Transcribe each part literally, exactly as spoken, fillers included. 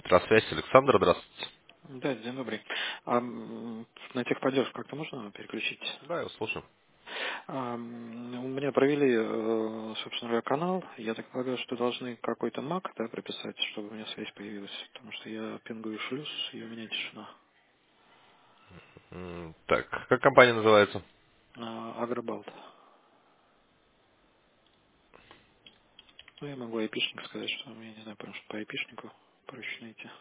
Электросвязь, Александр, здравствуйте. Да, день добрый. А, м, на техподдержку как-то можно переключить? Да, я вас слушаю. А, м, у меня провели, э, собственно говоря, канал. Я так полагаю, что должны какой-то мак, да, прописать, чтобы у меня связь появилась. Потому что я пингую шлюз, и у меня тишина. М, Так, как компания называется? А, Агробалт. Ну, я могу айпишник сказать, что я не знаю, потому что по айпишнику проще найти.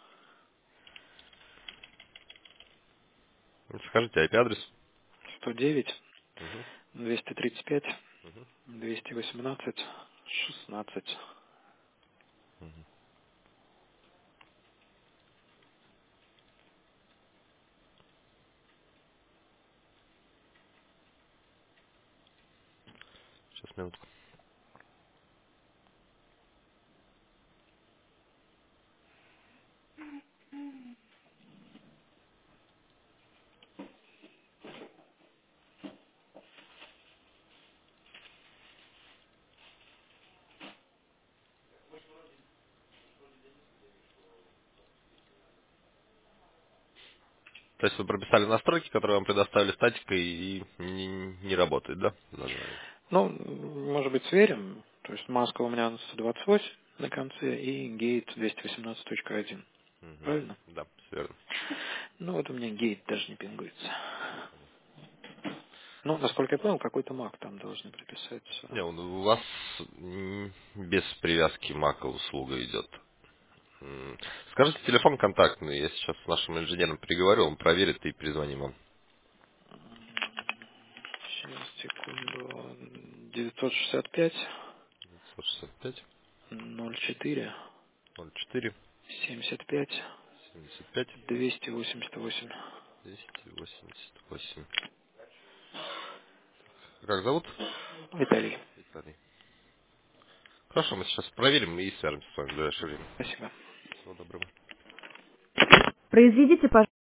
Скажите ай пи-адрес. сто девять, Угу, двести тридцать пять, угу. двести восемнадцать, шестнадцать. Сейчас, минутку. То есть вы прописали настройки, которые вам предоставили статикой и не, не работает, да? Название. Ну, может быть, сверим. То есть маска у меня сто двадцать восемь на конце и гейт двести восемнадцать точка один. Угу. Правильно? Да, все верно. Ну, вот у меня гейт даже не пингуется. Ну, насколько я понял, какой-то мак там должны приписать. Не, а. он- у вас м, без привязки мака услуга идет. М, Скажите телефон контактный, я сейчас с нашим инженером переговорю, он проверит и перезвоним вам. Сейчас, секунду. девятьсот шестьдесят пять девятьсот шестьдесят пять ноль четыре ноль четыре семьдесят пять семьдесят пять двести восемьдесят восемь. двести восемьдесят восемь. Как зовут? Виталий, Виталий. Хорошо, мы сейчас проверим и свяжемся с вами в ближайшее время. спасибо. Всего доброго. Произведите, пожалуйста.